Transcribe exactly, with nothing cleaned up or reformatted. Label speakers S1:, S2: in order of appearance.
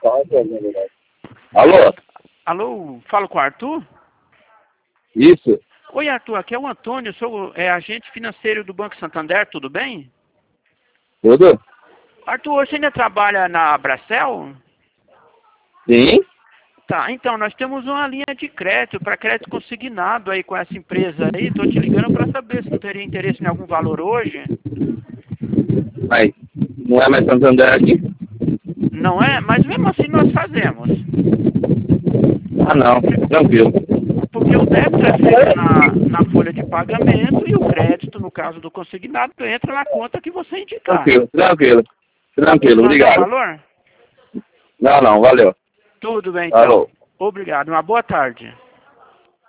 S1: Alô?
S2: Alô, falo com o Arthur?
S1: Isso.
S2: Oi, Arthur, aqui é o Antônio, sou é, agente financeiro do Banco Santander, tudo bem?
S1: Tudo?
S2: Arthur, você ainda trabalha na Abracel?
S1: Sim.
S2: Tá, então, nós temos uma linha de crédito, para crédito consignado aí com essa empresa aí. Estou te ligando para saber se não teria interesse em algum valor hoje.
S1: Mas não é mais Santander aqui?
S2: Não é? Mas mesmo assim nós fazemos.
S1: Ah, não. Tranquilo.
S2: Porque o débito é feito na, na folha de pagamento e o crédito, no caso do consignado, entra na conta que você indicar.
S1: Tranquilo, tranquilo. Tranquilo,
S2: Posso mandar o
S1: obrigado.
S2: valor?
S1: Não, não, valeu.
S2: Tudo bem, então.
S1: Alô.
S2: Obrigado. Uma boa tarde.